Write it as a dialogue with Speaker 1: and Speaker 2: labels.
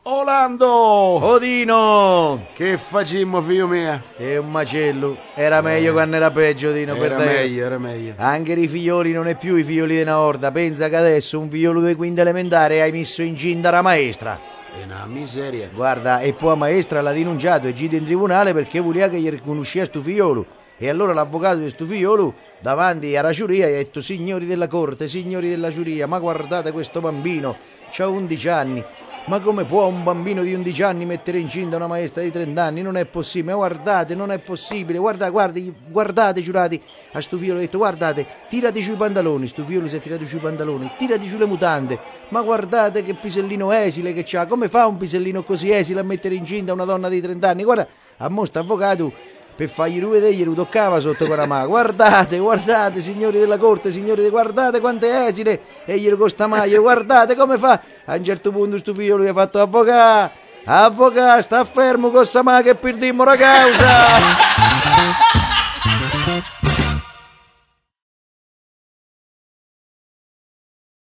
Speaker 1: Orlando!
Speaker 2: Odino!
Speaker 1: Che facemmo, figlio mio?
Speaker 2: È un macello. Era meglio quando era peggio, Odino.
Speaker 1: Era
Speaker 2: per te.
Speaker 1: meglio, era meglio.
Speaker 2: Anche i figlioli non è più i figlioli di una orda. Pensa che adesso un figliolo di quinta elementare hai messo in cinta la maestra.
Speaker 1: È una miseria.
Speaker 2: Guarda, e poi la maestra l'ha denunciato e gita in tribunale perché voleva che gli riconosceva sto figliolo. E allora l'avvocato di sto figliolo, davanti alla giuria, gli ha detto: signori della corte, signori della giuria, ma guardate questo bambino, c'ha 11 anni. Ma come può un bambino di 11 anni mettere incinta una maestra di 30 anni? Non è possibile, ma guardate, non è possibile. Guardate, giurati. A sto figlio ho detto: guardate, tirati giù i pantaloni. Sto figlio si è tirato giù i pantaloni, tirati giù le mutande. Ma guardate che pisellino esile che c'ha. Come fa un pisellino così esile a mettere incinta una donna di 30 anni? Guarda, a mo' sto avvocato, per fargli rivedere, gli toccava sotto con la mano. Guardate, signori della corte, guardate quanto è esile. E gli costa maglia, guardate come fa. A un certo punto sto figlio lui ha fatto: avvocato, sta fermo con sta mano che perdimmo la causa.